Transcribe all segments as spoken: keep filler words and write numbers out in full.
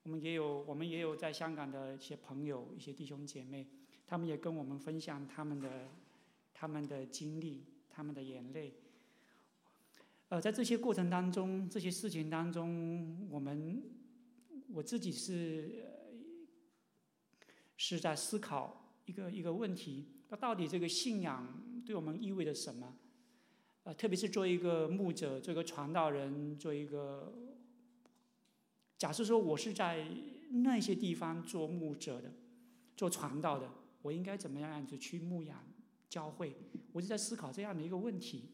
我们也有我们也有在香港的一些朋友、一些弟兄姐妹，他们也跟我们分享他们的他们的经历、他们的眼泪。呃，在这些过程当中，这些事情当中，我们我自己是是在思考一个一个问题：那到底这个信仰对我们意味着什么？呃，特别是做一个牧者，做一个传道人，做一个假设说我是在那些地方做牧者的、做传道的，我应该怎么样子去牧养教会？我就在思考这样的一个问题。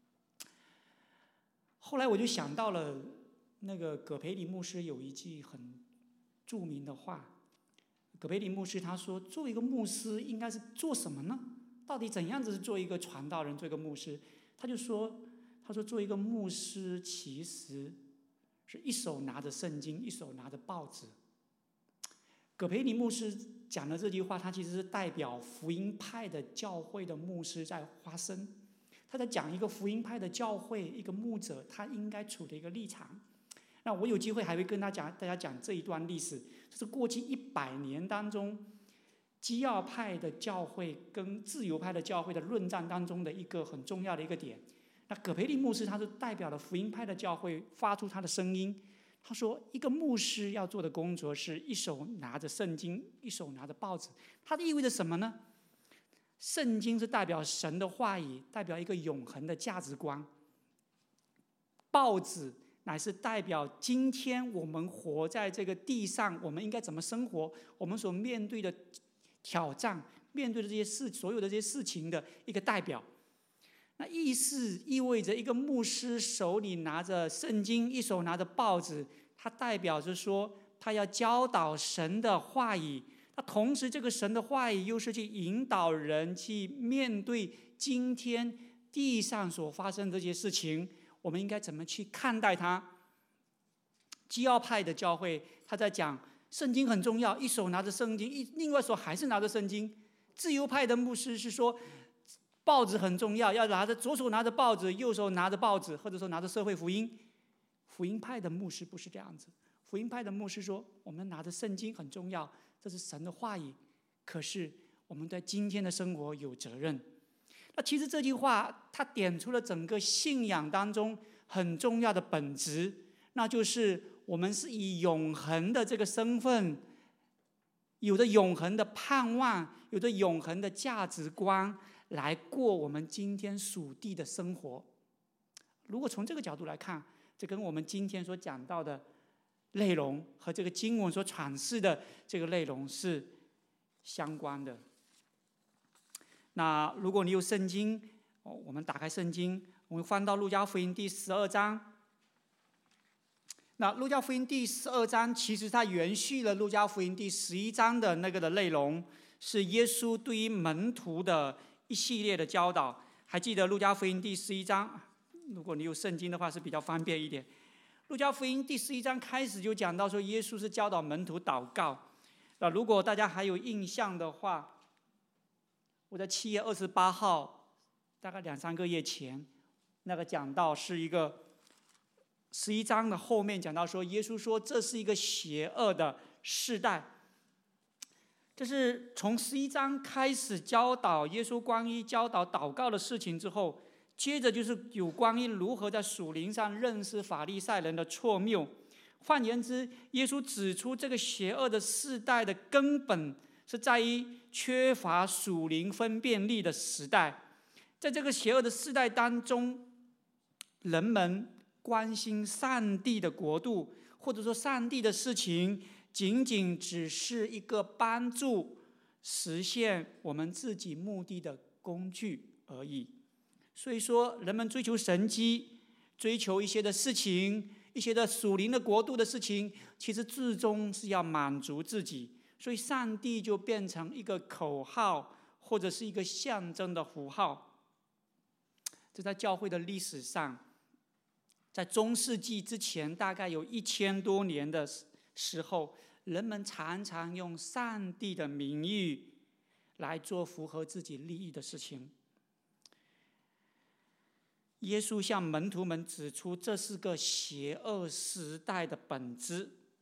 后来我就想到了那个葛培理牧师有一句很著名的话。葛培理牧师他说：“做一个牧师应该是做什么呢？到底怎样子是做一个传道人，做一个牧师？”他就说：“他说做一个牧师其实是一手拿着圣经，一手拿着报纸。”葛培理牧师讲的这句话，他其实是代表福音派的教会的牧师在发声。他在讲一个福音派的教会一个牧者他应该处的一个立场。那我有机会还会跟大家大家讲这一段历史，这是过去一百年当中基要派的教会跟自由派的教会的论战当中的一个很重要的一个点。那葛培理牧师他是代表了福音派的教会发出他的声音，他说一个牧师要做的工作是一手拿着圣经，一手拿着报纸。它意味着什么呢？圣经是代表神的话语，代表一个永恒的价值观。报纸乃是代表今天我们活在这个地上，我们应该怎么生活，我们所面对的挑战，面对的这些事，所有的这些事情的一个代表。那意思意味着一个牧师手里拿着圣经，一手拿着报纸，他代表着说他要教导神的话语，他同时这个神的话语又是去引导人去面对今天地上所发生的这些事情，我们应该怎么去看待它？基要派的教会他在讲圣经很重要，一手拿着圣经，另外一手还是拿着圣经。自由派的牧师是说报纸很重要，要拿着左手拿着报纸，右手拿着报纸，或者说拿着社会福音。福音派的牧师不是这样子，福音派的牧师说我们拿着圣经很重要，这是神的话语，可是我们对今天的生活有责任。那其实这句话它点出了整个信仰当中很重要的本质，那就是我们是以永恒的这个身份，有着永恒的盼望，有着永恒的价值观来过我们今天属地的生活。如果从这个角度来看，这跟我们今天所讲到的内容和这个经文所阐释的这个内容是相关的。那如果你有圣经，我们打开圣经，我们翻到路加福音第十二章。那路加福音第十二章其实它延续了路加福音第十一章的那个的内容，是耶稣对于门徒的一系列的教导。还记得路加福音第十一章？如果你有圣经的话是比较方便一点。路加福音第十一章开始就讲到说，耶稣是教导门徒祷告。那如果大家还有印象的话，我在七月二十八号，大概两三个月前，那个讲到是一个十一章的后面讲到说，耶稣说这是一个邪恶的世代。这是从十一章开始教导耶稣关于教导祷告的事情之后，接着就是有关于如何在属灵上认识法利赛人的错谬。换言之，耶稣指出这个邪恶的世代的根本是在于缺乏属灵分辨力的时代。在这个邪恶的世代当中，人们关心上帝的国度，或者说上帝的事情，仅仅只是一个帮助实现我们自己目的的工具而已。所以说，人们追求神迹，追求一些的事情，一些的属灵的国度的事情，其实最终是要满足自己。所以上帝就变成一个口号，或者是一个象征的符号。这在教会的历史上，在中世纪之前大概有一千多年的时候，人们常常用上帝的名誉来做符合自己利益的事情。耶稣向门徒们指出，这是个邪恶时代的本质。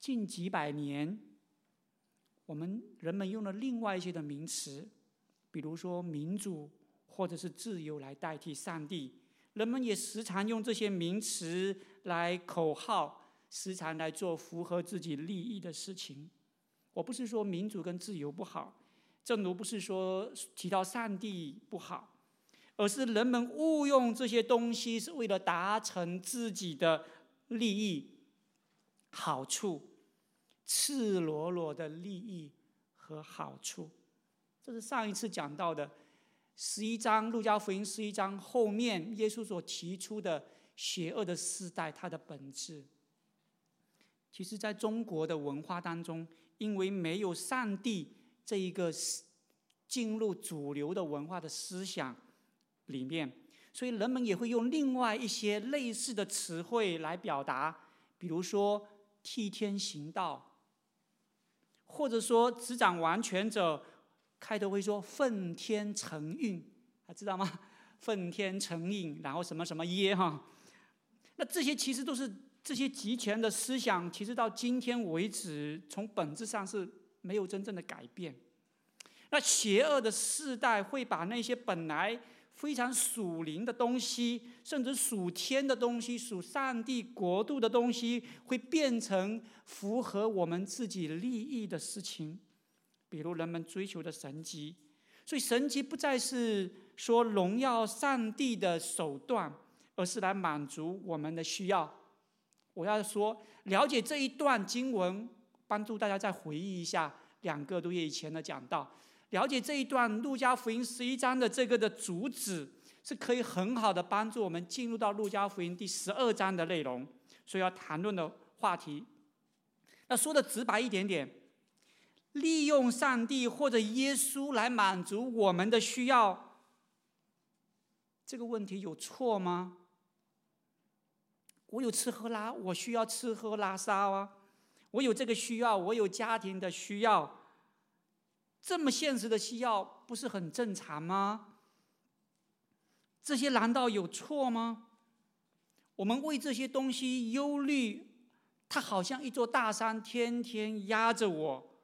近几百年，我们人们用了另外一些的名词，比如说民主或者是自由来代替上帝。人们也时常用这些名词来口号，时常来做符合自己利益的事情。我不是说民主跟自由不好，正如不是说提到上帝不好，而是人们误用这些东西是为了达成自己的利益、好处，赤裸裸的利益和好处。这是上一次讲到的十一章，路加福音十一章后面耶稣所提出的邪恶的世代它的本质。其实在中国的文化当中，因为没有上帝这一个进入主流的文化的思想里面，所以人们也会用另外一些类似的词汇来表达，比如说替天行道，或者说执掌完全者开头会说奉天承运，还知道吗？奉天承运，然后什么什么耶哈，那这些其实都是这些集权的思想，其实到今天为止，从本质上是没有真正的改变。那邪恶的世代会把那些本来非常属灵的东西，甚至属天的东西，属上帝国度的东西，会变成符合我们自己利益的事情，比如人们追求的神迹。所以神迹不再是说荣耀上帝的手段，而是来满足我们的需要。我要说，了解这一段经文，帮助大家再回忆一下两个多月以前的讲道。了解这一段路加福音十一章的这个的主旨，是可以很好的帮助我们进入到路加福音第十二章的内容，所以要谈论的话题。那说的直白一点点，利用上帝或者耶稣来满足我们的需要，这个问题有错吗？我有吃喝拉，我需要吃喝拉撒啊，我有这个需要，我有家庭的需要，这么现实的需要不是很正常吗？这些难道有错吗？我们为这些东西忧虑，它好像一座大山天天压着我，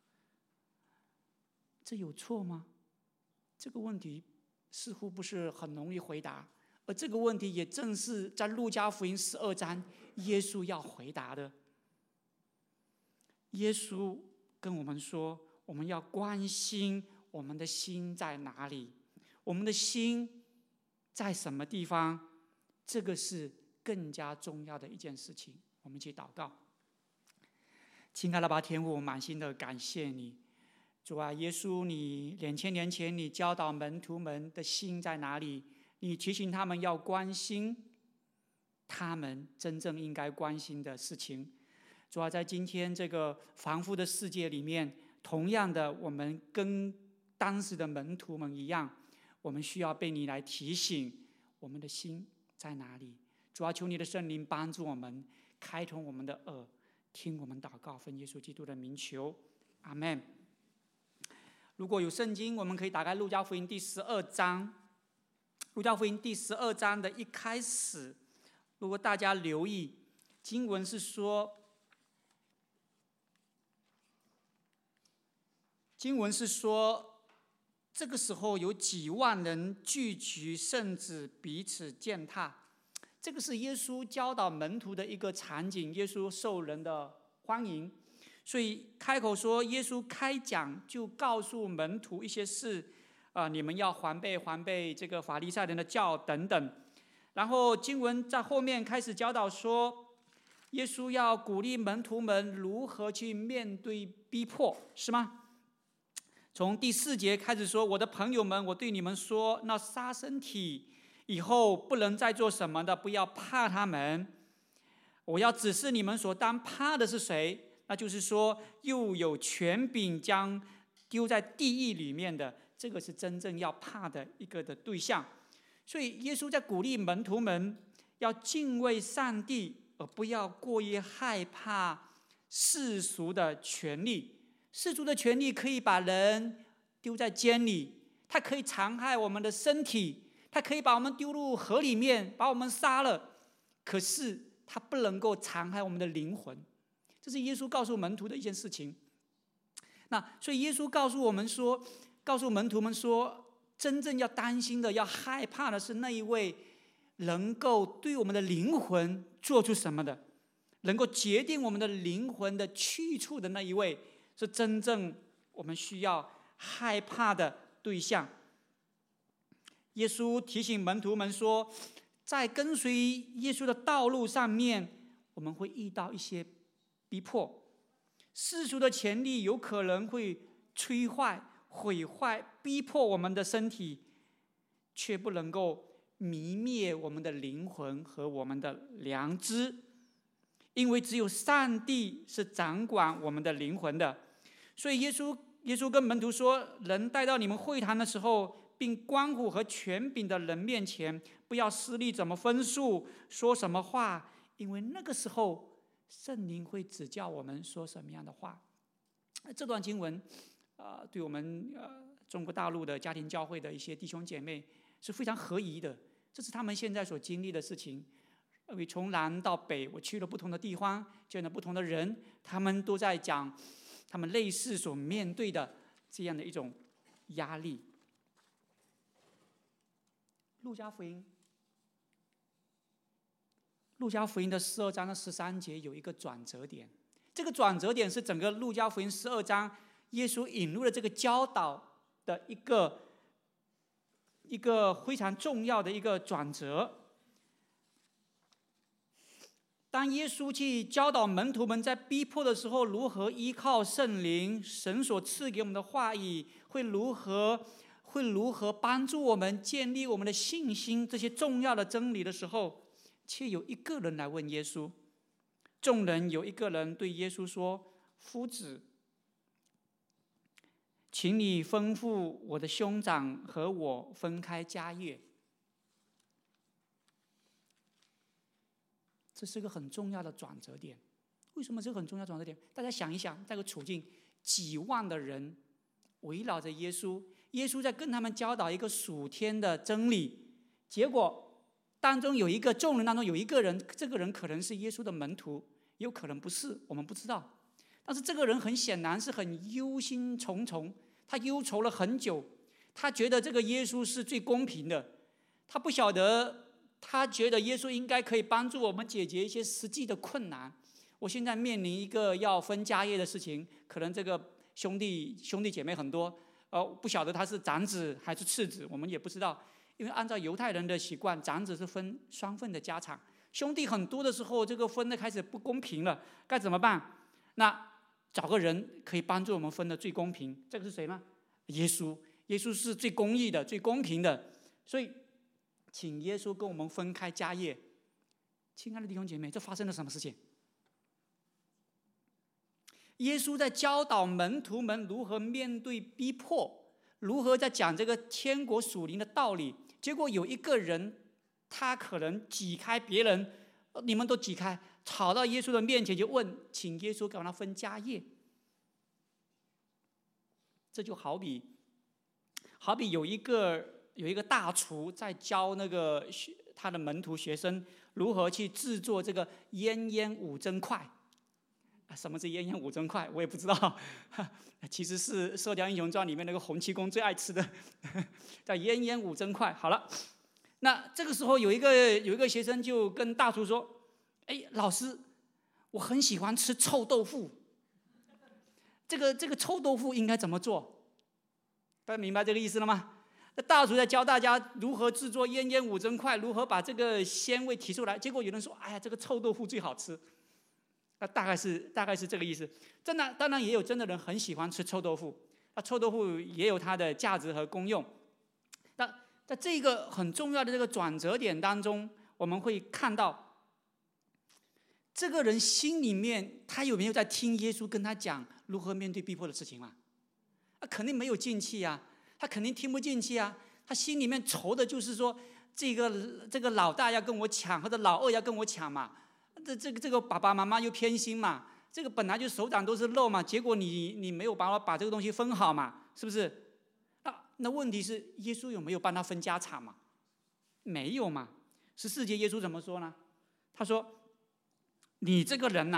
这有错吗？这个问题似乎不是很容易回答，而这个问题也正是在路加福音十二章耶稣要回答的。耶稣跟我们说，我们要关心我们的心在哪里，我们的心在什么地方，这个是更加重要的一件事情。我们一起祷告。亲爱的爸天父，我满心的感谢你，主啊，耶稣，你两千年前你教导门徒们的心在哪里？你提醒他们要关心他们真正应该关心的事情。主啊，在今天这个繁复的世界里面，同样的，我们跟当时的门徒们一样，我们需要被你来提醒我们的心在哪里。主啊，求你的圣灵帮助我们，开通我们的耳，听我们祷告，奉耶稣基督的名求，阿们。如果有圣经，我们可以打开路加福音第十二章。路加福音第十二章的一开始，如果大家留意，经文是说，经文是说，这个时候有几万人聚集，甚至彼此践踏。这个是耶稣教导门徒的一个场景，耶稣受人的欢迎，所以开口说，耶稣开讲就告诉门徒一些事，啊，你们要还备还备这个法利赛人的教等等。然后经文在后面开始教导说，耶稣要鼓励门徒们如何去面对逼迫，是吗？从第四节开始说，我的朋友们，我对你们说，那杀身体以后不能再做什么的，不要怕他们。我要指示你们所当怕的是谁，那就是说，又有权柄将丢在地狱里面的，这个是真正要怕的一个的对象。所以耶稣在鼓励门徒们要敬畏上帝，而不要过于害怕世俗的权利。世俗的权利可以把人丢在监里，它可以残害我们的身体，它可以把我们丢入河里面，把我们杀了，可是它不能够残害我们的灵魂。 这是耶稣告诉门徒的一件事情。那所以耶稣告诉我们说，告诉门徒们说，真正要担心的、要害怕的是那一位能够对我们的灵魂做出什么的，能够决定我们的灵魂的去处的那一位，是真正我们需要害怕的对象。耶稣提醒门徒们说，在跟随耶稣的道路上面，我们会遇到一些逼迫，世俗的权力有可能会摧坏、毁坏、逼迫我们的身体，却不能够泯灭我们的灵魂和我们的良知，因为只有上帝是掌管我们的灵魂的。所以耶稣耶稣跟门徒说，人带到你们会堂的时候，并官府和权柄的人面前，不要思虑怎么分数，说什么话，因为那个时候圣灵会指教我们说什么样的话。这段经文，呃，对我们呃中国大陆的家庭教会的一些弟兄姐妹是非常合宜的，这是他们现在所经历的事情。因为从南到北，我去了不同的地方，见了不同的人，他们都在讲他们类似所面对的这样的一种压力。路加福音，路加福音的十二章的十三节有一个转折点，这个转折点是整个路加福音十二章耶稣引入了这个教导的一个一个非常重要的一个转折。当耶稣去教导门徒们在逼迫的时候如何依靠圣灵，神所赐给我们的话语会如何会如何帮助我们建立我们的信心，这些重要的真理的时候，却有一个人来问耶稣。众人有一个人对耶稣说：“夫子，请你吩咐我的兄长和我分开家业。”这是个很重要的转折点。为什么是个很重要的转折点？大家想一想，这个处境，几万的人围绕着耶稣，耶稣在跟他们教导一个属天的真理，结果当中有一个众人当中有一个人，这个人可能是耶稣的门徒，也有可能不是，我们不知道。但是这个人很显然是很忧心忡忡，他忧愁了很久，他觉得这个耶稣是最公平的，他不晓得。他觉得耶稣应该可以帮助我们解决一些实际的困难。我现在面临一个要分家业的事情，可能这个兄弟兄弟姐妹很多，呃，不晓得他是长子还是次子，我们也不知道。因为按照犹太人的习惯，长子是分双份的家产，兄弟很多的时候，这个分的开始不公平了，该怎么办？那找个人可以帮助我们分的最公平，这个是谁呢？耶稣，耶稣是最公义的、最公平的，所以请耶稣跟我们分开家业。亲爱的弟兄姐妹，这发生了什么事情？耶稣在教导门徒们如何面对逼迫，如何在讲这个天国属灵的道理。结果有一个人，他可能挤开别人，你们都挤开，跑到耶稣的面前就问，请耶稣给他分家业。这就好比，好比有一个。有一个大厨在教那个他的门徒学生如何去制作这个烟烟五珍块。什么是烟烟五珍块？我也不知道，其实是《射雕英雄传》里面那个洪七公最爱吃的，叫烟烟五珍块。好了，那这个时候有一个有一个学生就跟大厨说：“哎，老师，我很喜欢吃臭豆腐，这个这个臭豆腐应该怎么做？”大家明白这个意思了吗？大厨在教大家如何制作烟烟五珍块，如何把这个鲜味提出来。结果有人说：“哎呀，这个臭豆腐最好吃。”那大概是大概是这个意思。真的，当然也有真的人很喜欢吃臭豆腐。那臭豆腐也有它的价值和功用。那在这个很重要的这个转折点当中，我们会看到，这个人心里面他有没有在听耶稣跟他讲如何面对逼迫的事情嘛？他肯定没有进去啊。他肯定听不进去啊！他心里面愁的就是说，这个这个老大要跟我抢，或者老二要跟我抢嘛。这这个这个爸爸妈妈又偏心嘛。这个本来就手掌都是肉嘛，结果你你没有把我把这个东西分好嘛，是不是？那那问题是耶稣有没有帮他分家产嘛？没有嘛。十四节耶稣怎么说呢？他说：“你这个人呐、啊，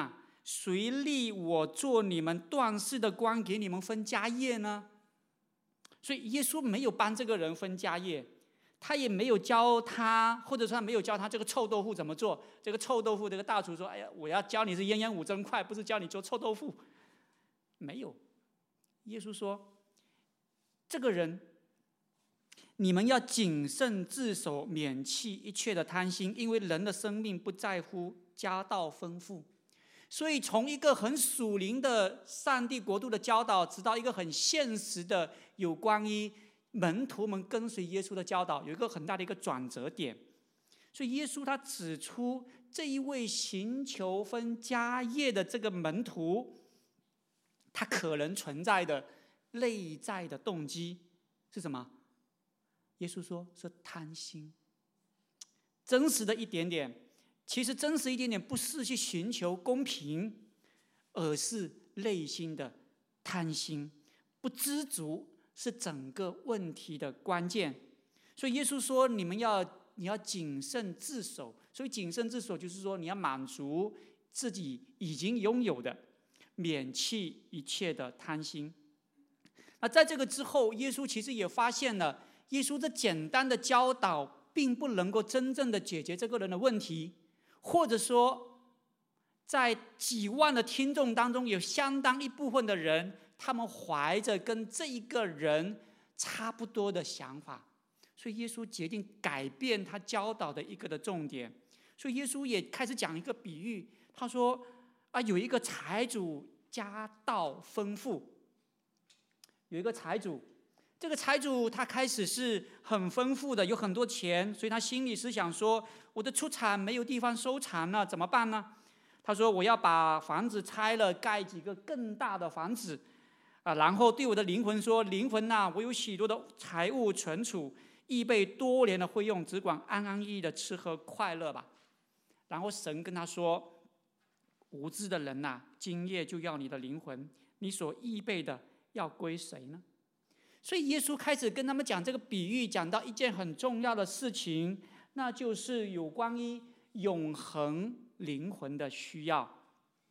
谁立我做你们断事的官，给你们分家业呢？所以耶稣没有帮这个人分家业，他也没有教他，或者说他没有教他这个臭豆腐怎么做。这个臭豆腐，这个大厨说：“哎呀，我要教你是鸳鸯五珍块，不是教你做臭豆腐。”没有。耶稣说：“这个人，你们要谨慎自守，免弃一切的贪心，因为人的生命不在乎家道丰富。”所以从一个很属灵的上帝国度的教导，直到一个很现实的有关于门徒们跟随耶稣的教导，有一个很大的一个转折点。所以耶稣他指出，这一位寻求分家业的这个门徒，他可能存在的内在的动机是什么？耶稣说是贪心。真实的一点点，其实真实一点点不是去寻求公平，而是内心的贪心，不知足是整个问题的关键。所以耶稣说，你们要你要谨慎自守。所以谨慎自守就是说，你要满足自己已经拥有的，免弃一切的贪心。那在这个之后，耶稣其实也发现了，耶稣这简单的教导并不能够真正的解决这个人的问题。或者说，在几万的听众当中，有相当一部分的人，他们怀着跟这一个人差不多的想法，所以耶稣决定改变他教导的一个的重点。所以耶稣也开始讲一个比喻，他说啊，有一个财主家道丰富，有一个财主。这个财主他开始是很丰富的，有很多钱，所以他心里是想说，我的出产没有地方收藏了，怎么办呢？他说我要把房子拆了，盖几个更大的房子，啊，然后对我的灵魂说，灵魂啊，我有许多的财物存储，预备多年的会用，只管安安逸逸的吃喝快乐吧。然后神跟他说，无知的人啊，今夜就要你的灵魂，你所预备的要归谁呢？所以耶稣开始跟他们讲这个比喻，讲到一件很重要的事情，那就是有关于永恒灵魂的需要。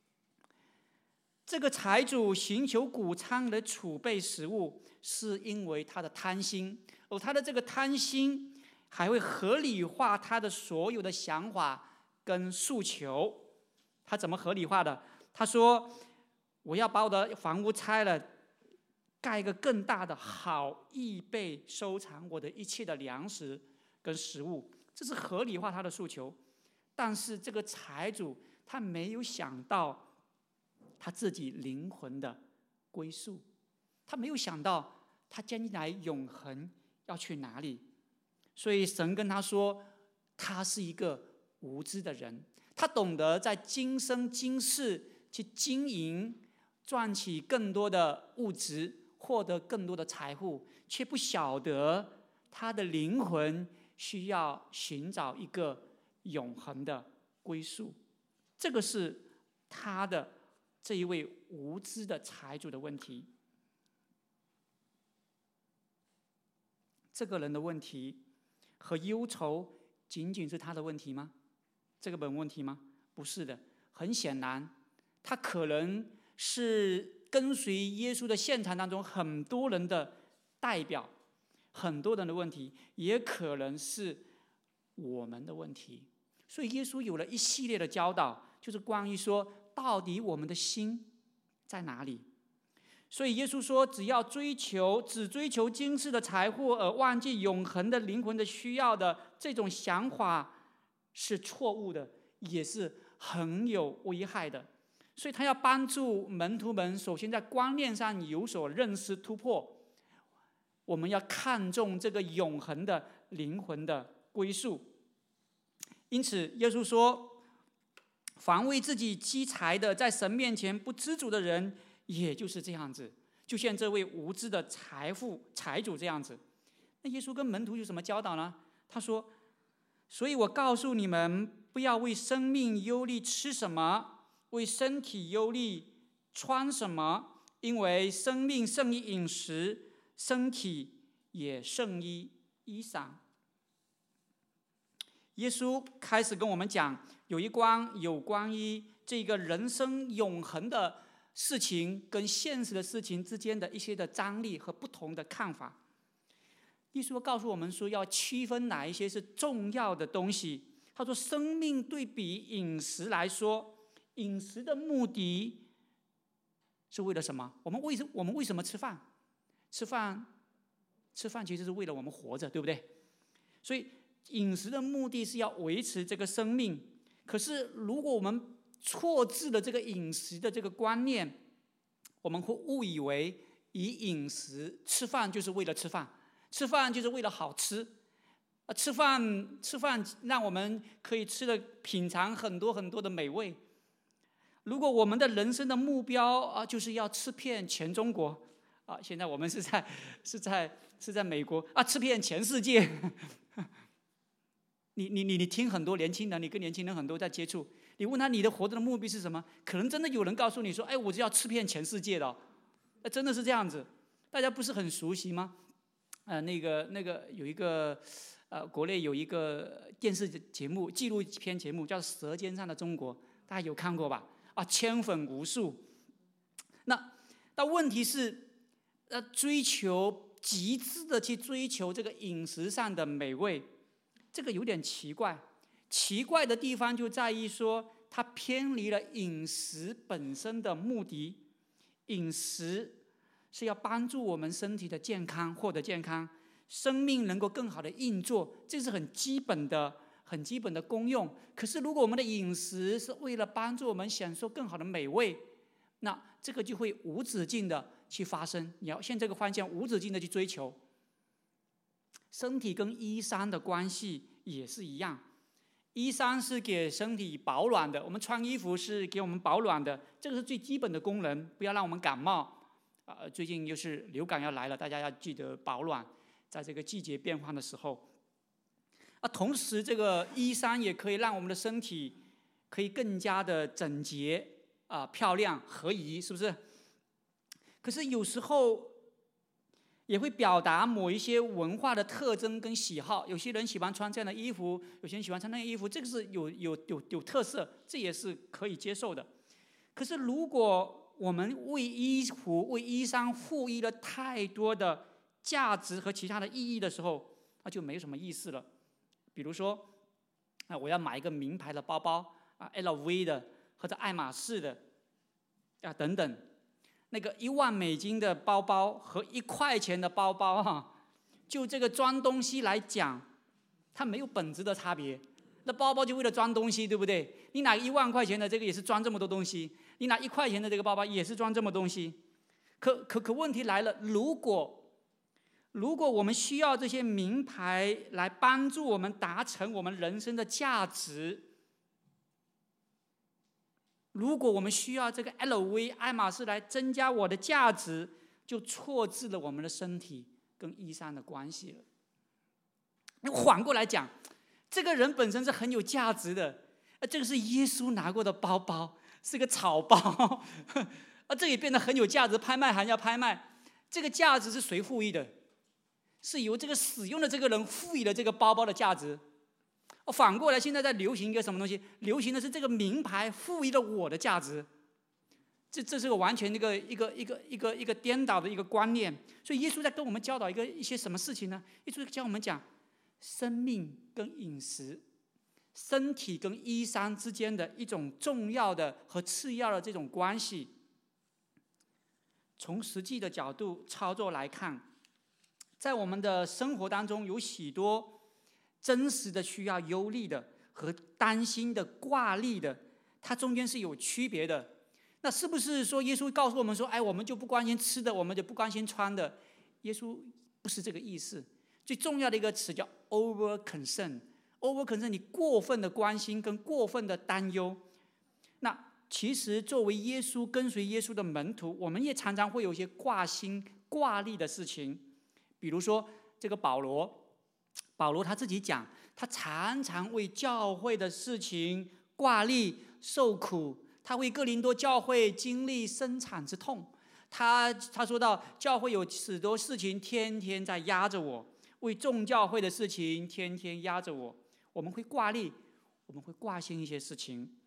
这个财主寻求谷仓的储备食物，是因为他的贪心，而他的这个贪心还会合理化他的所有的想法跟诉求。他怎么合理化的？他说：“我要把我的房屋拆了，盖一个更大的，好预备收藏我的一切的粮食跟食物。”这是合理化他的诉求。但是这个财主他没有想到他自己灵魂的归宿，他没有想到他将来永恒要去哪里。所以神跟他说，他是一个无知的人，他懂得在今生今世去经营，赚取更多的物质，获得更多的财富，却不晓得他的灵魂需要寻找一个永恒的归宿。这个是他的这一位无知的财主的问题。这个人的问题和忧愁仅仅是他的问题吗？这个本问题吗？不是的。很显然，他可能是跟随耶稣的现场当中很多人的代表，很多人的问题，也可能是我们的问题。所以耶稣有了一系列的教导，就是关于说到底我们的心在哪里。所以耶稣说，只要追求只追求今世的财富而忘记永恒的灵魂的需要的这种想法是错误的，也是很有危害的。所以他要帮助门徒们首先在观念上有所认识突破，我们要看重这个永恒的灵魂的归宿。因此耶稣说，凡为自己积财的，在神面前不知足的人也就是这样子，就像这位无知的财富财主这样子。那耶稣跟门徒有什么教导呢？他说，所以我告诉你们，不要为生命忧虑吃什么，为身体忧虑穿什么，因为生命胜于饮食，身体也胜于衣裳。耶稣开始跟我们讲有一关有关于这个人生永恒的事情跟现实的事情之间的一些的张力和不同的看法。耶稣告诉我们说，要区分哪一些是重要的东西。他说，生命对比饮食来说，饮食的目的是为了什么？我们为什我们为什么吃饭？吃饭，吃饭其实是为了我们活着，对不对？所以饮食的目的是要维持这个生命。可是如果我们错置了这个饮食的这个观念，我们会误以为以饮食吃饭就是为了吃饭，吃饭就是为了好吃，吃饭吃饭让我们可以吃的品尝很多很多的美味。如果我们的人生的目标啊，就是要吃遍全中国啊，现在我们是在是在是在美国啊，吃遍全世界。你你你你听很多年轻人，你跟年轻人很多在接触，你问他你的活着的目的是什么？可能真的有人告诉你说，哎，我就要吃遍全世界的、哦，真的是这样子。大家不是很熟悉吗？呃，那个那个有一个呃，国内有一个电视节目，纪录片节目叫《舌尖上的中国》，大家有看过吧？啊，千粉无数。那那问题是，呃，追求极致的去追求这个饮食上的美味。这个有点奇怪，奇怪的地方就在于说，它偏离了饮食本身的目的。饮食是要帮助我们身体的健康，获得健康，生命能够更好的运作，这是很基本的、很基本的功用。可是，如果我们的饮食是为了帮助我们享受更好的美味，那这个就会无止境的去发生。你要向这个方向无止境的去追求。身体跟衣裳的关系也是一样，衣裳是给身体保暖的，我们穿衣服是给我们保暖的，这个是最基本的功能，不要让我们感冒。呃、最近又是流感要来了，大家要记得保暖，在这个季节变换的时候。啊，同时这个衣裳也可以让我们的身体可以更加的整洁、啊、漂亮、合宜，是不是？可是有时候也会表达某一些文化的特征跟喜好，有些人喜欢穿这样的衣服，有些人喜欢穿那样的衣服，这个是有有有有特色，这也是可以接受的。可是如果我们为衣服、为衣裳赋予了太多的价值和其他的意义的时候，那就没什么意思了。比如说，啊，我要买一个名牌的包包啊 ，L V 的或者爱马仕的啊等等。那个一万美金的包包和一块钱的包包哈，就这个装东西来讲，它没有本质的差别。那包包就为了装东西，对不对？你拿一万块钱的这个也是装这么多东西，你拿一块钱的这个包包也是装这么东西。可可可问题来了，如果如果我们需要这些名牌来帮助我们达成我们人生的价值，如果我们需要这个 L V 爱马仕来增加我的价值，就错置了我们的身体跟衣裳的关系了。那反过来讲，这个人本身是很有价值的，这个是耶稣拿过的包包，是个草包，啊，这也变得很有价值，拍卖行要拍卖，这个价值是谁赋予的？是由这个使用的这个人赋予了这个包包的价值。反过来，现在在流行一个什么东西？流行的是这个名牌赋予了我的价值，这这是个完全一个一个一个一个一个颠倒的一个观念。所以耶稣在跟我们教导一个一些什么事情呢？耶稣教我们讲，生命跟饮食、身体跟衣裳之间的一种重要的和次要的这种关系。从实际的角度操作来看，在我们的生活当中有许多真实的需要忧虑的和担心的挂虑的，它中间是有区别的。那是不是说耶稣告诉我们说，哎，我们就不关心吃的，我们就不关心穿的？耶稣不是这个意思。最重要的一个词叫 over concern。over concern， 你过分的关心跟过分的担忧。那其实作为耶稣跟随耶稣的门徒，我们也常常会有一些挂心挂虑的事情。比如说这个保罗。保罗他自己讲，他常常为教会的事情挂虑受苦，他为哥林多教会经历生产之痛。他他说到，教会有许多事情天天在压着我，为众教会的事情天天压着我。我们会挂虑，我们会挂心一些事情。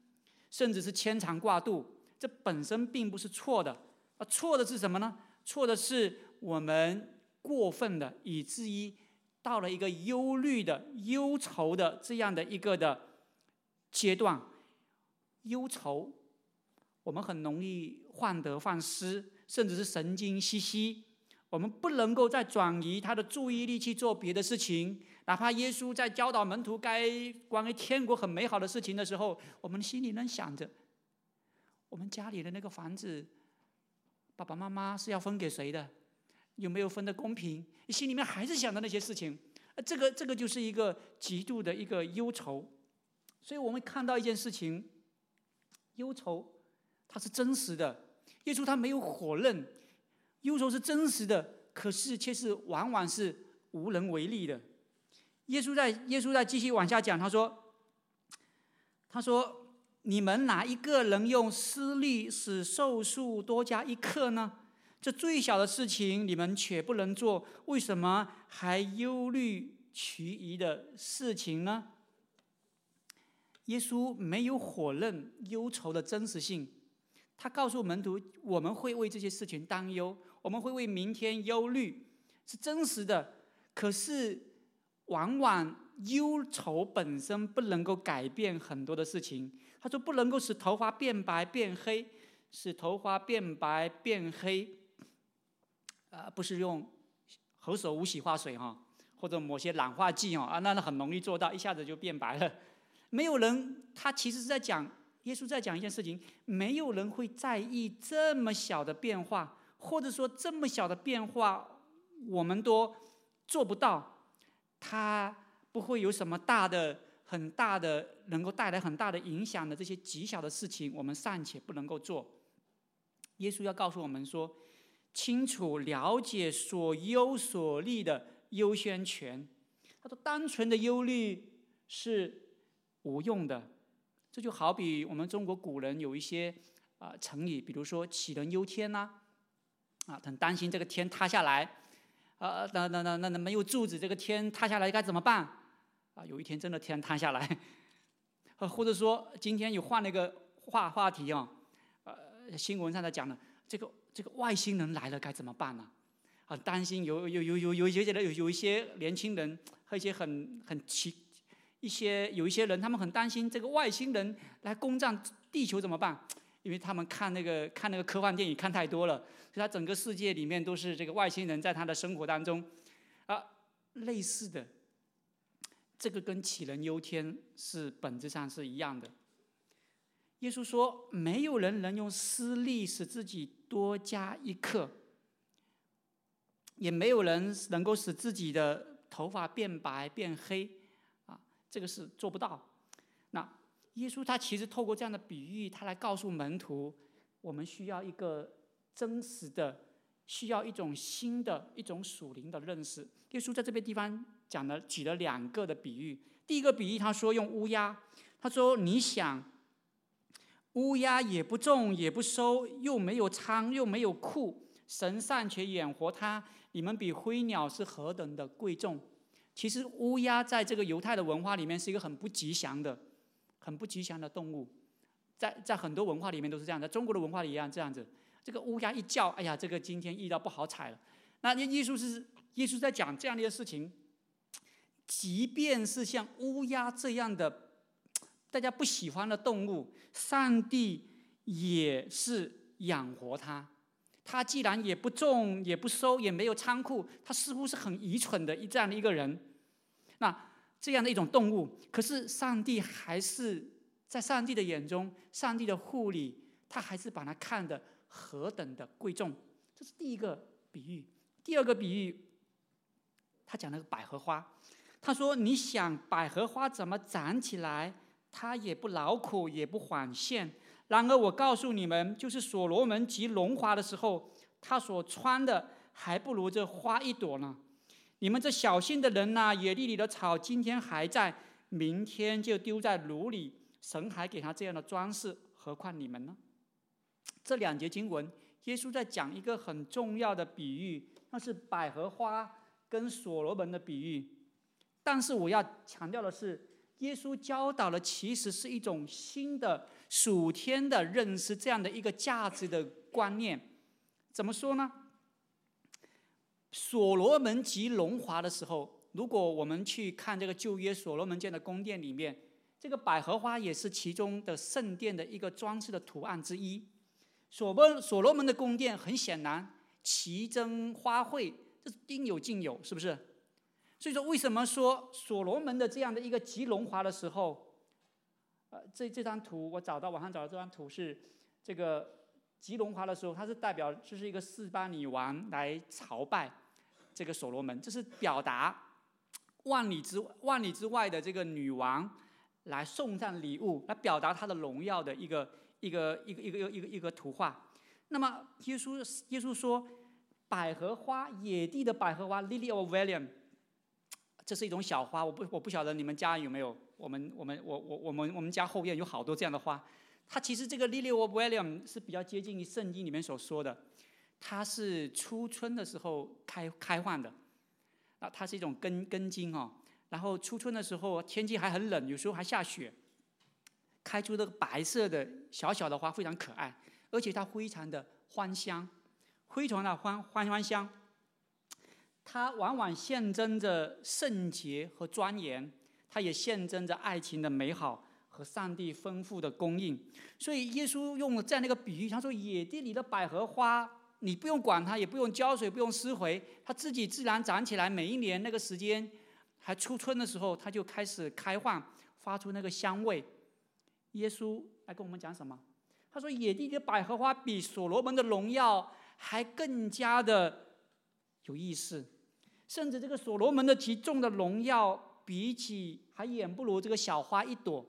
甚至是牵肠挂肚，这本身并不是错的。啊，错的是什么呢？错的是我们过分的，以至于到了一个忧虑的、忧愁的这样的一个的阶段。忧愁，我们很容易患得患失，甚至是神经兮兮。我们不能够再转移他的注意力去做别的事情，哪怕耶稣在教导门徒该关于天国很美好的事情的时候，我们心里能想着，我们家里的那个房子，爸爸妈妈是要分给谁的？有没有分得公平？你心里面还是想着那些事情，这个这个就是一个极度的一个忧愁。所以我们看到一件事情，忧愁它是真实的，耶稣他没有否认，忧愁是真实的，可是却是往往是无能为力的。耶稣在耶稣在继续往下讲，他说：“他说你们哪一个能用思虑使寿数多加一刻呢？这最小的事情你们却不能做，为什么还忧虑其余的事情呢？”耶稣没有否认忧愁的真实性，他告诉门徒，我们会为这些事情担忧，我们会为明天忧虑，是真实的。可是往往忧愁本身不能够改变很多的事情。他说不能够使头发变白变黑，使头发变白变黑，呃，不是用何首乌洗发水哈，或者某些染发剂啊，那很容易做到，一下子就变白了。没有人，他其实是在讲，耶稣在讲一件事情，没有人会在意这么小的变化，或者说这么小的变化我们都做不到，他不会有什么大的很大的能够带来很大的影响的这些极小的事情，我们暂且不能够做。耶稣要告诉我们说，清楚了解所忧所虑的优先权。他说单纯的忧虑是无用的。这就好比我们中国古人有一些、呃、成语，比如说杞人忧天呐、啊，啊，很担心这个天塌下来，呃，那那那那没有柱子，这个天塌下来该怎么办？啊，有一天真的天塌下来，呃，或者说今天有换了一个话话题啊，呃，新闻上在讲的这个这个外星人来了该怎么办呢、啊？很担心有有有有有一些有有一些年轻人和一些很很奇。一些有一些人，他们很担心这个外星人来攻占地球怎么办？因为他们看那个看那个科幻电影看太多了，所以他整个世界里面都是这个外星人在他的生活当中，啊，类似的，这个跟杞人忧天是本质上是一样的。耶稣说，没有人能用私利使自己多加一刻，也没有人能够使自己的头发变白变黑。这个是做不到。那耶稣他其实透过这样的比喻，他来告诉门徒，我们需要一个真实的，需要一种新的一种属灵的认识。耶稣在这边地方讲了举了两个的比喻。第一个比喻他说用乌鸦，他说你想，乌鸦也不种也不收，又没有仓又没有库，神尚且养活它，你们比飞鸟是何等的贵重。其实乌鸦在这个犹太的文化里面是一个很不吉祥的、很不吉祥的动物，在在很多文化里面都是这样的，中国的文化里一样这样子。这个乌鸦一叫，哎呀，这个今天遇到不好彩了。那耶稣是耶稣在讲这样的事情，即便是像乌鸦这样的大家不喜欢的动物，上帝也是养活它。他既然也不种也不收也没有仓库，他似乎是很愚蠢的这样的一个人。那这样的一种动物，可是上帝还是在上帝的眼中，上帝的护理，他还是把它看得何等的贵重。这是第一个比喻。第二个比喻，他讲那个百合花，他说你想百合花怎么长起来，它也不劳苦也不纺线，然而我告诉你们，就是所罗门极荣华的时候，他所穿的还不如这花一朵呢。你们这小心的人呐、啊，野地里的草今天还在，明天就丢在炉里，神还给他这样的装饰，何况你们呢？这两节经文，耶稣在讲一个很重要的比喻，那是百合花跟所罗门的比喻。但是我要强调的是，耶稣教导的其实是一种新的属天的认识，这样的一个价值的观念。怎么说呢？所罗门极荣华的时候，如果我们去看这个旧约所罗门建的宫殿里面，这个百合花也是其中的圣殿的一个装饰的图案之一。所罗所罗门的宫殿很显然奇珍花卉，这是应有尽有，是不是？所以说，为什么说所罗门的这样的一个极荣华的时候，呃，这这张图我找到网上找到这张图是这个极荣华的时候，它是代表就是一个示巴女王来朝拜这个所罗门，这是表达万里之万里之外的这个女王来送上礼物，来表达她的荣耀的一个一个一个一个一个一个图画。那么耶稣耶稣说，百合花，野地的百合花 ，Lily of Valley， 这是一种小花，我不我不晓得你们家有没有，我们我们我我我们我们家后院有好多这样的花。它其实这个 Lily of Valley 是比较接近于圣经里面所说的，它是初春的时候开开放的，那它是一种根根茎哦。然后初春的时候天气还很冷，有时候还下雪，开出这个白色的小小的花，非常可爱，而且它非常的欢香，非常的欢欢欢香。它往往象征着圣洁和庄严，它也象征着爱情的美好和上帝丰富的供应。所以耶稣用了这样的一个比喻，他说野地里的百合花，你不用管它，也不用浇水，不用施肥，它自己自然长起来。每一年那个时间还初春的时候，它就开始开放，发出那个香味。耶稣来跟我们讲什么？他说野地的百合花比所罗门的荣耀还更加的有意思，甚至这个所罗门的其中的荣耀比起还远不如这个小花一朵。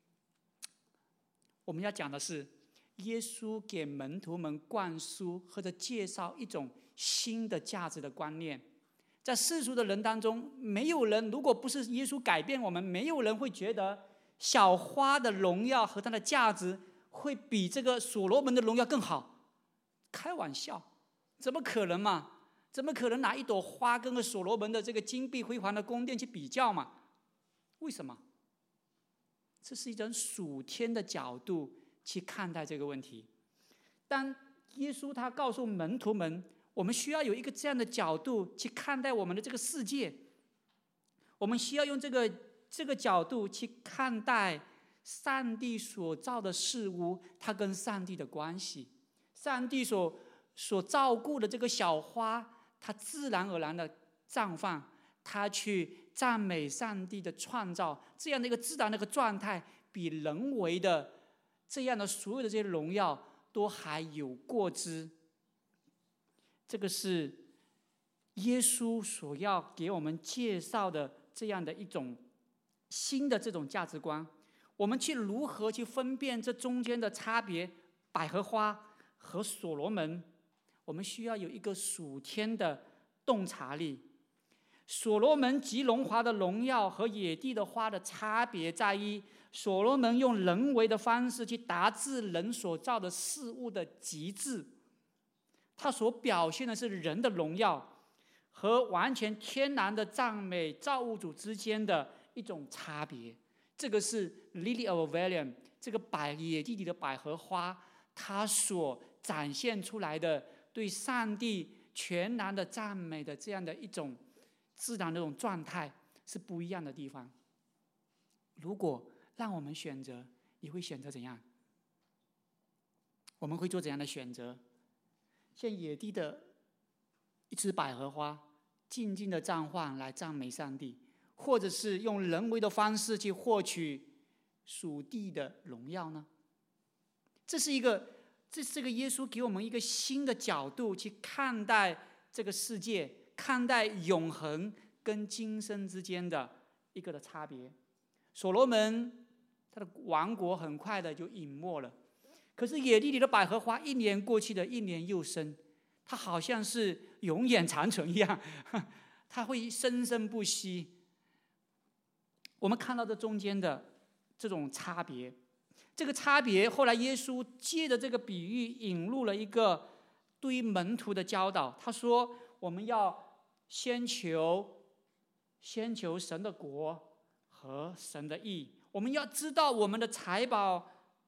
我们要讲的是，耶稣给门徒们灌输或者介绍一种新的价值的观念。在世俗的人当中，没有人，如果不是耶稣改变我们，没有人会觉得小花的荣耀和它的价值会比这个所罗门的荣耀更好。开玩笑，怎么可能嘛？怎么可能拿一朵花跟个所罗门的这个金碧辉煌的宫殿去比较嘛？为什么？这是一种属天的角度去看待这个问题。当耶稣他告诉门徒们，我们需要有一个这样的角度去看待我们的这个世界，我们需要用这个这个角度去看待上帝所造的事物，它跟上帝的关系。上帝所所照顾的这个小花，它自然而然的绽放，它去赞美上帝的创造，这样的一个自然的一个状态，比人为的这样的所有的这些荣耀都还有过之。这个是耶稣所要给我们介绍的这样的一种新的这种价值观。我们去如何去分辨这中间的差别，百合花和所罗门，我们需要有一个属天的洞察力。所罗门极荣华的荣耀和野地的花的差别在于，所罗门用人为的方式去达至人所造的事物的极致，他所表现的是人的荣耀和完全天然的赞美造物主之间的一种差别。这个是 Lily of Valley 这个百野地里的百合花，它所展现出来的对上帝全然的赞美的这样的一种自然的这种状态是不一样的地方。如果让我们选择，你会选择怎样？我们会做怎样的选择？像野地的一枝百合花，静静的绽放来赞美上帝，或者是用人为的方式去获取属地的荣耀呢？这是一个，这是这个耶稣给我们一个新的角度去看待这个世界，看待永恒跟今生之间的一个的差别。所罗门他的王国很快的就隐没了，可是野地里的百合花一年过去的一年又生，它好像是永远长存一样，它会生生不息。我们看到这中间的这种差别，这个差别后来耶稣借着这个比喻引入了一个对于门徒的教导。他说我们要先求先求神的国和神的义，我们要知道我们的财宝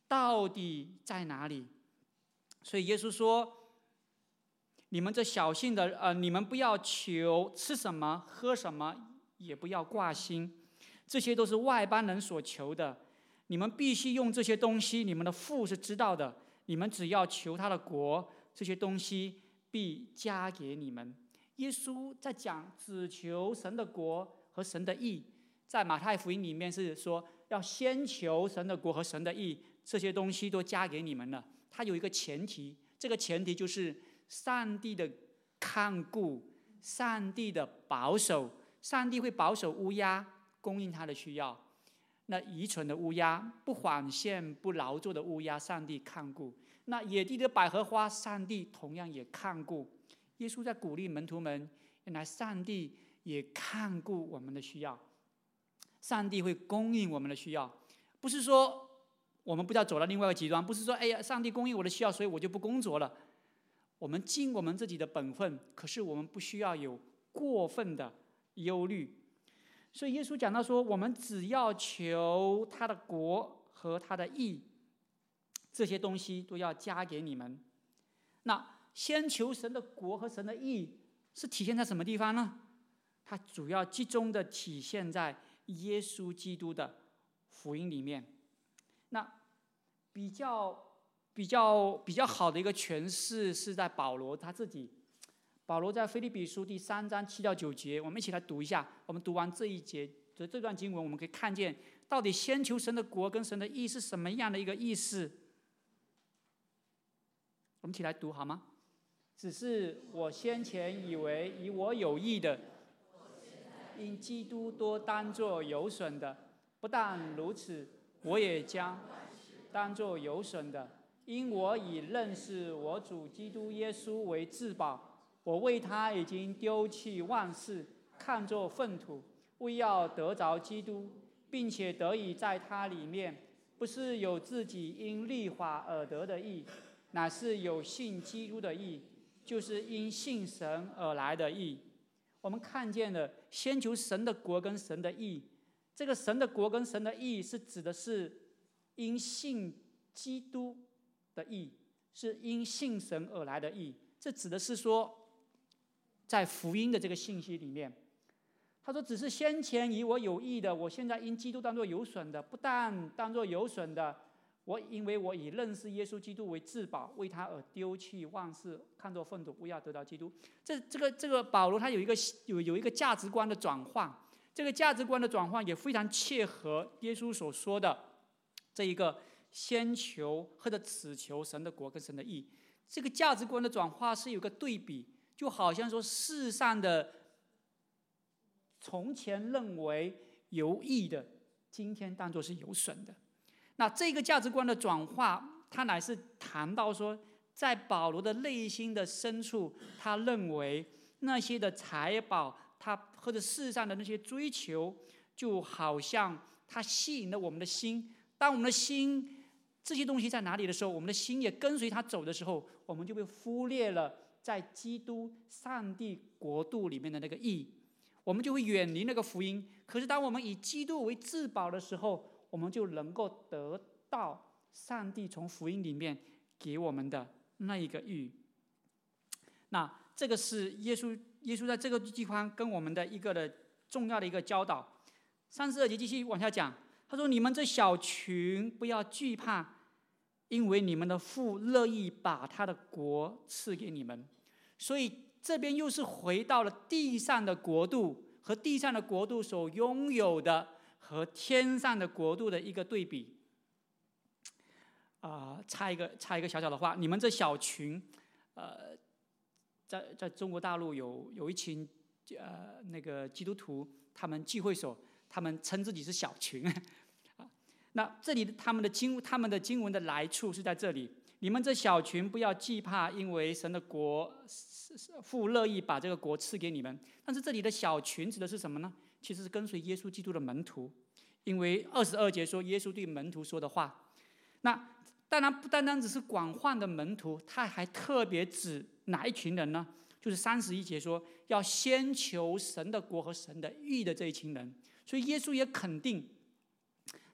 到底在哪里？所以耶稣说：“你们这小信的，呃，你们不要求吃什么、喝什么，也不要挂心，这些都是外邦人所求的。你们必须用这些东西，你们的父是知道的。你们只要求他的国，这些东西必加给你们。”耶稣在讲只求神的国和神的义，在马太福音里面是说要先求神的国和神的义，这些东西都加给你们了。它有一个前提，这个前提就是上帝的看顾，上帝的保守，上帝会保守乌鸦，供应他的需要。那愚蠢的乌鸦，不纺线不劳作的乌鸦，上帝看顾；那野地的百合花，上帝同样也看顾。耶稣在鼓励门徒们，原来上帝也看顾我们的需要，上帝会供应我们的需要。不是说我们不要走到另外一个极端，不是说哎呀，上帝供应我的需要，所以我就不工作了。我们尽我们自己的本分，可是我们不需要有过分的忧虑。所以耶稣讲到说，我们只要求他的国和他的义，这些东西都要加给你们。那先求神的国和神的义是体现在什么地方呢？它主要集中的体现在耶稣基督的福音里面。那比较比较比较好的一个诠释是在保罗他自己。保罗在腓立比书第三章七到九节，我们一起来读一下。我们读完这一节的这段经文，我们可以看见到底先求神的国跟神的义是什么样的一个意思。我们一起来读好吗？只是我先前以为以我有益的，因基督多当作有损的；不但如此，我也将当作有损的，因我以认识我主基督耶稣为至宝。我为他已经丢弃万事，看作粪土，为要得着基督，并且得以在他里面，不是有自己因律法而得的义，乃是有信基督的义，就是因信神而来的义。我们看见了先求神的国跟神的义，这个神的国跟神的义是指的是因信基督的义，是因信神而来的义。这指的是说，在福音的这个信息里面，他说只是先前以我有益的，我现在因基督当作有损的；不但当作有损的，我因为我以认识耶稣基督为至宝，为他而丢弃万事，看作粪土，为要得到基督。这这个这个保罗他有一个有有一个价值观的转换，这个价值观的转换也非常切合耶稣所说的这一个先求或者只求神的国跟神的义。这个价值观的转化是有个对比，就好像说世上的从前认为有益的，今天当作是有损的。那这个价值观的转化，它乃是谈到说，在保罗的内心的深处，他认为那些的财宝，他或者世上的那些追求，就好像它吸引了我们的心。当我们的心这些东西在哪里的时候，我们的心也跟随他走的时候，我们就被忽略了在基督上帝国度里面的那个义，我们就会远离那个福音。可是当我们以基督为至宝的时候，我们就能够得到上帝从福音里面给我们的那一个义。那这个是耶稣耶稣在这个地方跟我们的一个的重要的一个教导。三十二节继续往下讲，他说：“你们这小群不要惧怕，因为你们的父乐意把他的国赐给你们。”所以这边又是回到了地上的国度和地上的国度所拥有的和天上的国度的一个对比。啊、呃，插一个插一个小小的话，你们这小群，呃，在在中国大陆有有一群呃那个基督徒，他们聚会所，他们称自己是小群。那这里他们的经他们的经文的来处是在这里。你们这小群不要惧怕，因为神的国父乐意把这个国赐给你们。但是这里的小群指的是什么呢？其实是跟随耶稣基督的门徒，因为二十二节说耶稣对门徒说的话。那当然不单单只是广泛的门徒，他还特别指哪一群人呢？就是三十一节说要先求神的国和神的义的这一群人。所以耶稣也肯定，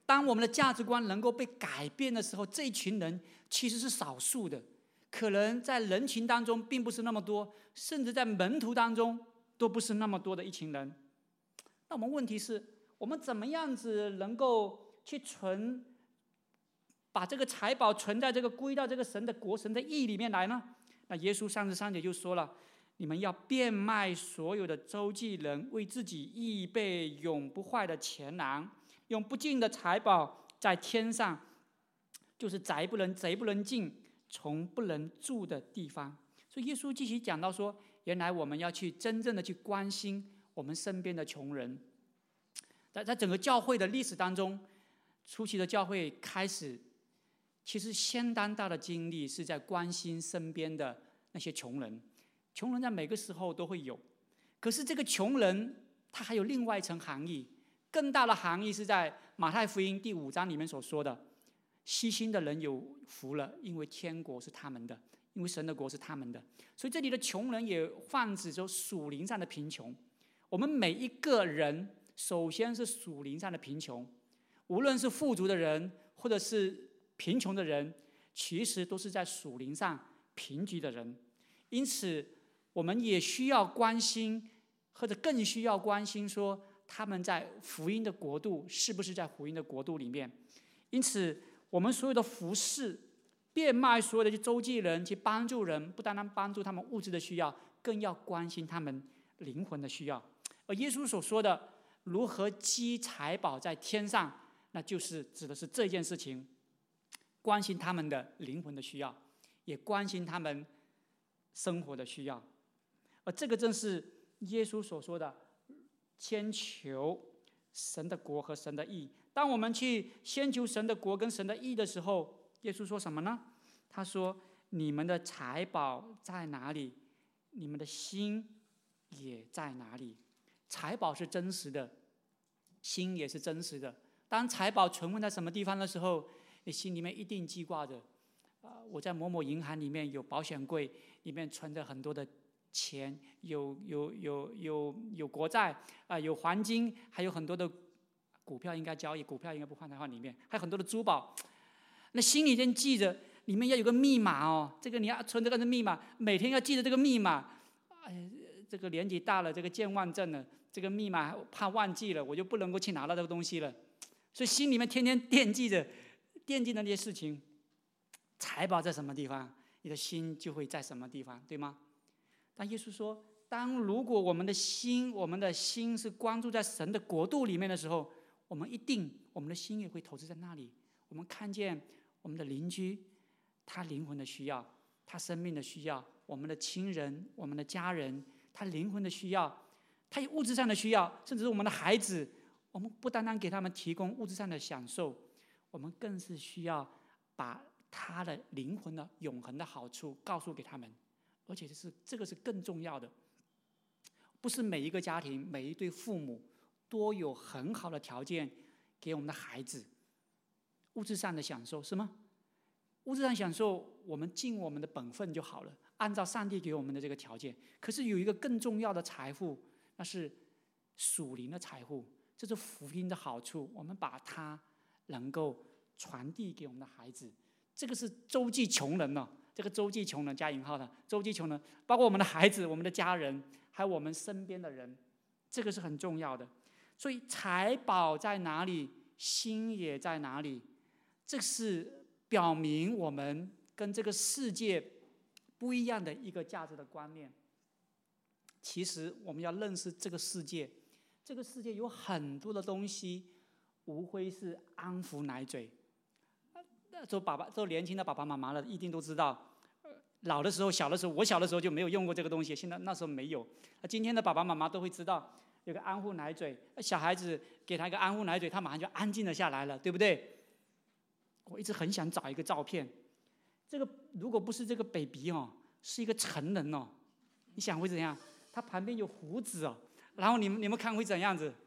当我们的价值观能够被改变的时候，这一群人其实是少数的，可能在人群当中并不是那么多，甚至在门徒当中都不是那么多的一群人。那我们问题是，我们怎么样子能够去存，把这个财宝存在这个归到这个神的国、神的义里面来呢？那耶稣三十三节就说了，你们要变卖所有的周济人，为自己预备永不坏的钱囊，用不尽的财宝在天上，就是宅不能贼不能进，虫不能住的地方。所以耶稣继续讲到说，原来我们要去真正的去关心我们身边的穷人。在在整个教会的历史当中，初期的教会开始，其实相当大的精力是在关心身边的那些穷人。穷人在每个时候都会有，可是这个穷人他还有另外一层含义，更大的含义是在马太福音第五章里面所说的，细心的人有福了，因为天国是他们的，因为神的国是他们的。所以这里的穷人也泛指着属灵上的贫穷。我们每一个人首先是属灵上的贫穷，无论是富足的人或者是贫穷的人，其实都是在属灵上贫瘠的人。因此我们也需要关心，或者更需要关心说，他们在福音的国度是不是在福音的国度里面。因此我们所有的服事，变卖所有的周济人，去帮助人，不单单帮助他们物质的需要，更要关心他们灵魂的需要。而耶稣所说的如何积财宝在天上，那就是指的是这件事情，关心他们的灵魂的需要，也关心他们生活的需要。而这个正是耶稣所说的先求神的国和神的义。当我们去先求神的国跟神的义的时候，耶稣说什么呢？他说，你们的财宝在哪里，你们的心也在哪里。财宝是真实的，心也是真实的。当财宝存放在什么地方的时候，你心里面一定记挂着，呃、我在某某银行里面有保险柜，里面存着很多的钱，有有有有有国债啊、呃，有黄金，还有很多的股票应该交易，股票应该不放在话里面，还有很多的珠宝。那心里面记着，里面要有个密码哦，这个你要存这个的密码，每天要记得这个密码。哎，这个年纪大了，这个健忘症了，这个密码怕忘记了，我就不能够去拿到这个东西了。所以心里面天天惦记着，惦记那些事情。财宝在什么地方，你的心就会在什么地方，对吗？但耶稣说，当如果我们的心，我们的心是关注在神的国度里面的时候，我们一定，我们的心也会投资在那里。我们看见我们的邻居，他灵魂的需要，他生命的需要，我们的亲人，我们的家人，他灵魂的需要，他有物质上的需要，甚至是我们的孩子，我们不单单给他们提供物质上的享受，我们更是需要把他的灵魂的永恒的好处告诉给他们。而且是这个是更重要的，不是每一个家庭，每一对父母都有很好的条件给我们的孩子物质上的享受，是吗？物质上享受，我们尽我们的本分就好了，按照上帝给我们的这个条件。可是有一个更重要的财富，那是属灵的财富，这是福音的好处，我们把它能够传递给我们的孩子。这个是周济穷人呢，这个周济穷人加引号的周济穷人，包括我们的孩子、我们的家人，还有我们身边的人，这个是很重要的。所以财宝在哪里，心也在哪里，这是表明我们跟这个世界不一样的一个价值的观念。其实我们要认识这个世界，这个世界有很多的东西无非是安抚奶嘴。做爸爸做年轻的爸爸妈妈了一定都知道，老的时候小的时候，我小的时候就没有用过这个东西，现在那时候没有。今天的爸爸妈妈都会知道有个安抚奶嘴，小孩子给他一个安抚奶嘴，他马上就安静了下来了，对不对？我一直很想找一个照片，这个如果不是这个 baby 哦，是一个成人哦，你想会怎样？他旁边有胡子哦，然后你们你们看会怎样子？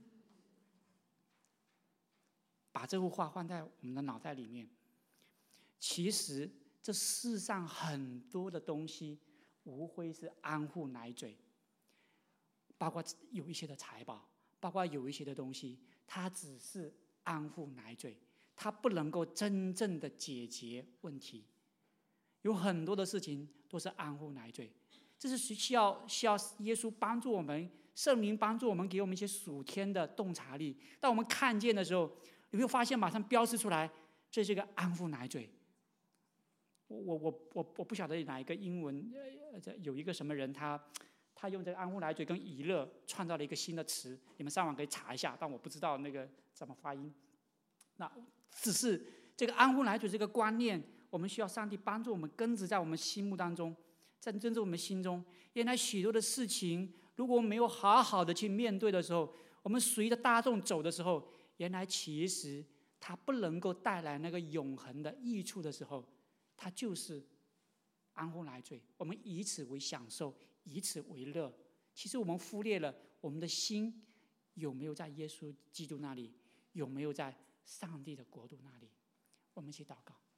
把这幅画放在我们的脑袋里面。其实这世上很多的东西无非是安抚奶嘴，包括有一些的财宝，包括有一些的东西，它只是安抚奶嘴，它不能够真正的解决问题。有很多的事情都是安抚奶嘴，这是需要需要耶稣帮助我们，圣灵帮助我们，给我们一些属天的洞察力。当我们看见的时候，你会发现马上标示出来，这是一个安抚奶嘴。我我我我我不晓得哪一个英文，呃，有一个什么人他他用这个安抚奶嘴跟娱乐创造了一个新的词，你们上网可以查一下，但我不知道那个怎么发音。那只是这个安抚奶嘴这个观念，我们需要上帝帮助我们根植在我们心目当中，在根植我们心中。原来许多的事情，如果我们没有好好的去面对的时候，我们随着大众走的时候，原来其实它不能够带来那个永恒的益处的时候，它就是安抚奶嘴。我们以此为享受，以此为乐。其实我们忽略了我们的心有没有在耶稣基督那里，有没有在上帝的国度那里。我们一起祷告。